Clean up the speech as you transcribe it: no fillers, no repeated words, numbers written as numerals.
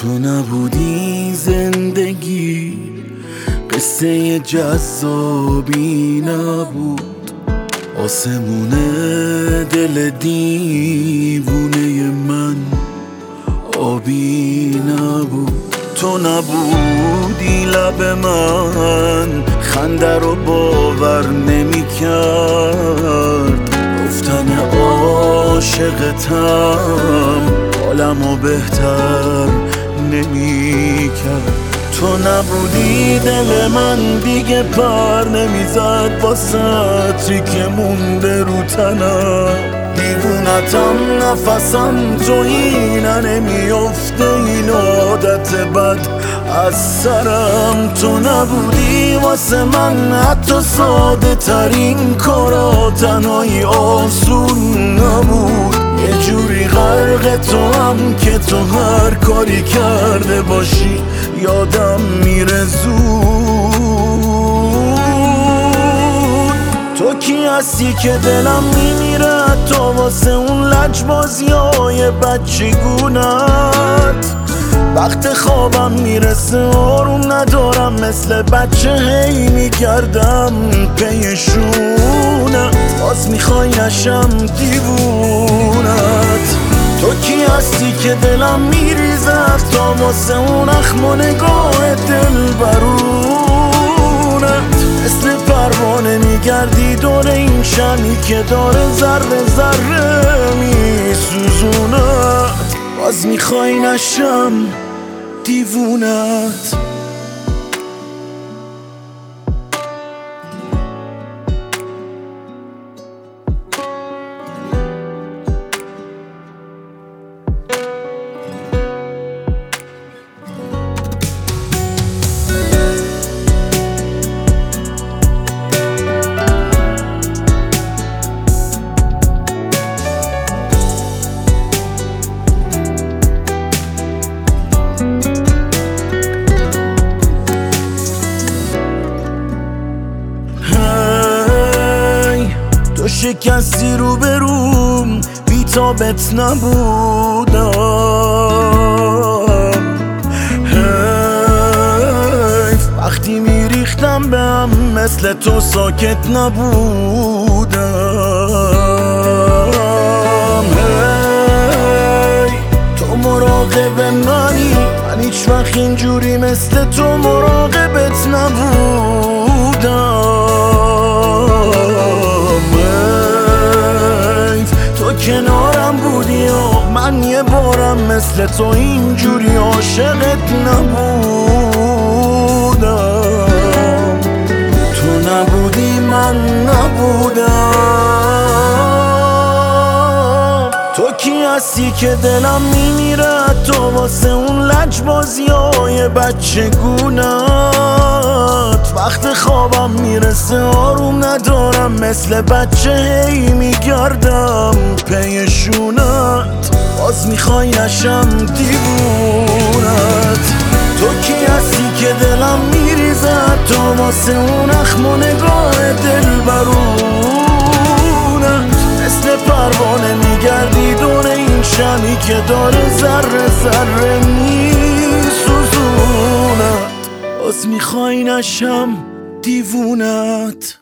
تو نبودی زندگی قصه جذابی نبود، آسمون دل دیوونه من آبی نبود. تو نبودی لب من خنده رو باور نمی کرد، گفتن عاشقتم حالمو بهتر نمی کرد. تو نبودی دل من دیگه پر نمیزد با سطری که مونده رو تنم، دیوونتم نفسم تو اینه نمیافته این عادت بد از سرم. تو نبودی واسه من حتی ساده ترین کارا تنهایی آسون نبود، یه جوری غرق تو هم که تو هر کاری کرده باشی یادم میره زود. تو کی هستی که دلم میمیره تو واسه اون لجبازیای بچگونت، وقت خوابم میرسه آروم ندارم مثل بچه هی میگردم پیشونت، باز میخوای نشم دیوونت. تو کی هستی که دلم میریزه تا واسه اون اخم و نگاه دل برونت، مثل پروانه میگردی دور این شمی که داره ذره ذره میسوزونت، باز میخوای نشم دیوونت. تو شکستی رو بروم بی تابت نبودم، حیف وقتی میریختم به هم مثل تو ساکت نبودم. هی تو مراقب منی، من هیچ وقت اینجوری مثل تو مراقبت نبودم. کنارم بودی و من یه بارم مثل تو اینجوری عاشقت نبودم. تو نبودی من نبودم. تو کی هستی که دلم میمیره تو واسه اون لجبازیای بچگونت، وقت خوابم میرسه آروم ندارم مثل بچه هی میگردم پیشونت، باز میخوای نشم دیوونت. تو کی هستی که دلم میریزه تو واسه اون اخم و نگاه دل برونت، مثل پروانه میگردی دور این شمی که داره ذره ذره میسوزونت، باز میخوای نشم دیوونت.